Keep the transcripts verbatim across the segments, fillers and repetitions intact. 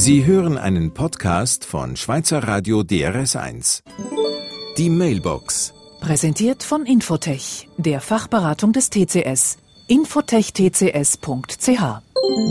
Sie hören einen Podcast von Schweizer Radio D R S eins. Die Mailbox. Präsentiert von Infotech, der Fachberatung des T C S. infotech t c s punkt c h.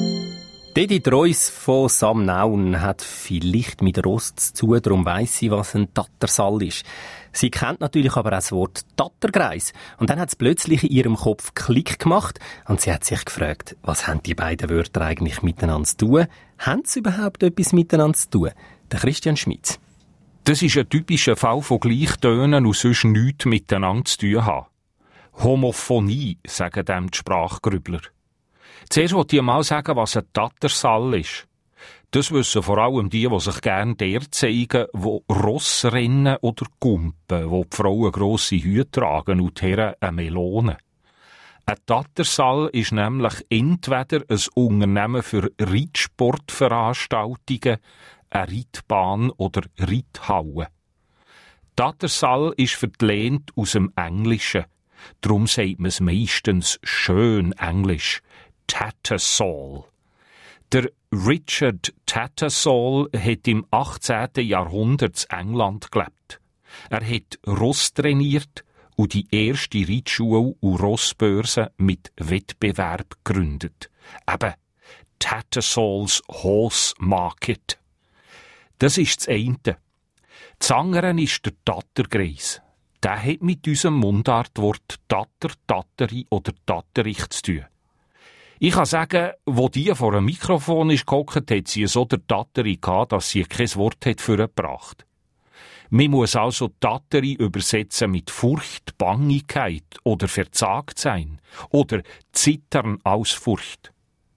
Edith Reuss von Samnaun hat vielleicht mit Rost zu tun, darum weiss sie, was ein Tattersall ist. Sie kennt natürlich aber auch das Wort Tattergreis. Und dann hat es plötzlich in ihrem Kopf Klick gemacht und sie hat sich gefragt, was haben die beiden Wörter eigentlich miteinander zu tun? Haben sie überhaupt etwas miteinander zu tun? Der Christian Schmitz. Das ist ein typischer Fall von Gleichtönen und sonst nichts miteinander zu tun haben. Homophonie, sagen dem die Sprachgrübler. Zuerst wollte ich mal sagen, was ein Tattersall ist. Das wissen vor allem die, die sich gerne der zeigen, wo Ross rennen oder Gumpen, wo die Frauen grosse Hüte tragen und die Herren eine Melone. Ein Tattersall ist nämlich entweder ein Unternehmen für Reitsportveranstaltungen, eine Reitbahn oder Reithalle. Tattersall ist verlehnt aus dem Englischen. Darum sagt man es meistens schön englisch. Tattersall. Der Richard Tattersall hat im achtzehnten Jahrhundert in England gelebt. Er hat Ross trainiert und die erste Reitschule und Rossbörse mit Wettbewerb gegründet. Eben Tattersalls Horse Market. Das ist das eine. Das andere ist der Tattergreis. Der hat mit unserem Mundartwort Tatter, Tatteri oder Tatterich zu tun. Ich kann sagen, wo die vor einem Mikrofon ist gehockt, hat sie so der Tatteri gehabt, dass sie kein Wort hat vorgebracht. Man muss also Tatteri übersetzen mit Furcht, Bangigkeit oder verzagt sein oder Zittern aus Furcht.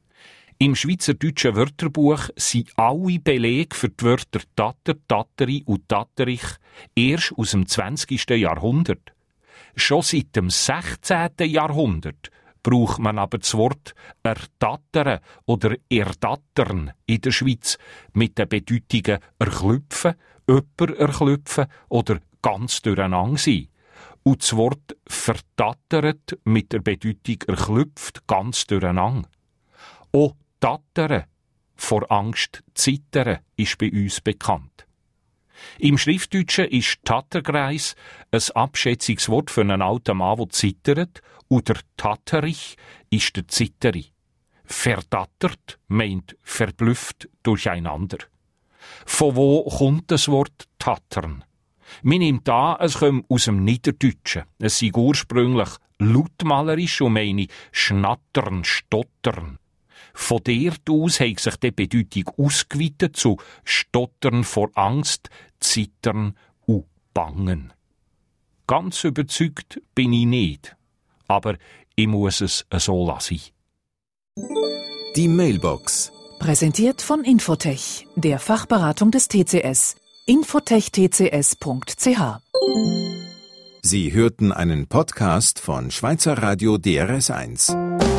Im schweizerdeutschen Wörterbuch sind alle Belege für die Wörter Tatter, Tatteri und Tatterich erst aus dem zwanzigsten Jahrhundert. Schon seit dem sechzehnten Jahrhundert braucht man aber das Wort ertattern oder erdattern in der Schweiz mit den Bedeutungen erklüpfen, öpper erklüpfen oder ganz durcheinander sein. Und das Wort vertattert mit der Bedeutung erklüpft ganz durcheinander. Auch tattern, vor Angst zittern, ist bei uns bekannt. Im Schriftdeutschen ist Tattergreis ein Abschätzungswort für einen alten Mann, der zittert, und der Tatterich ist der Zitteri. Verdattert meint verblüfft durcheinander. Von wo kommt das Wort Tattern? Man nimmt an, es kommt aus dem Niederdeutschen. Es sei ursprünglich lautmalerisch und meine schnattern, stottern. Von dort aus hat sich die Bedeutung ausgeweitet zu Stottern vor Angst, Zittern und Bangen. Ganz überzeugt bin ich nicht, aber ich muss es so lassen. Die Mailbox. Präsentiert von Infotech, der Fachberatung des T C S. infotech t c s punkt c h. Sie hörten einen Podcast von Schweizer Radio D R S eins.